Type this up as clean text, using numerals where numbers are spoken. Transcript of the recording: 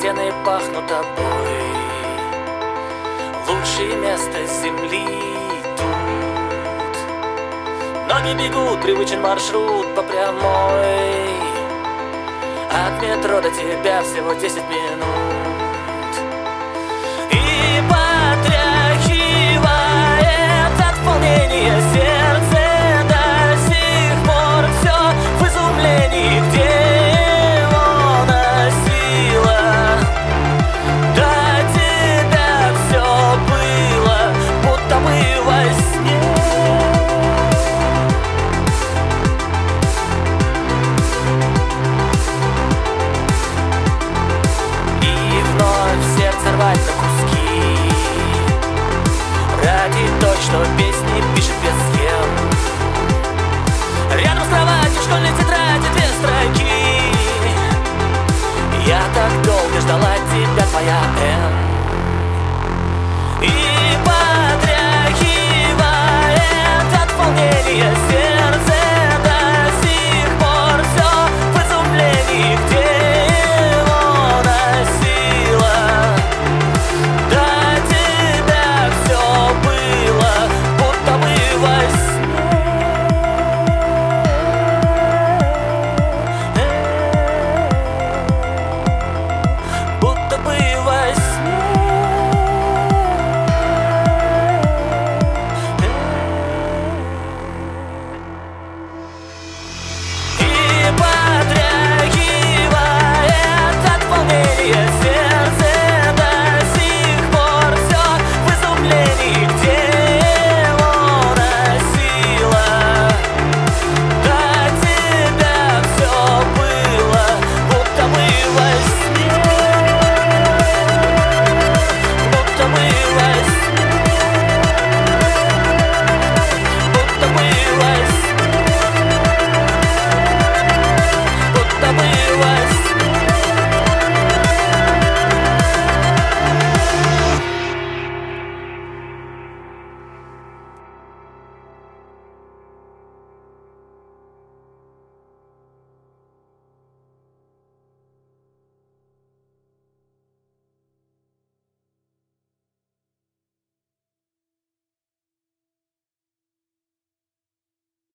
стены пахнут тобой. Лучшее место земли тут. Ноги бегут, привычен маршрут по прямой. От метро до тебя всего 10 минут. И потряхивает от волнения сердце. До сих пор все в изумлении, где она сила. До тебя все было, будто бы во сне. Рвать на куски ради той, что песни пишет без схем. Рядом с кроватью школьницы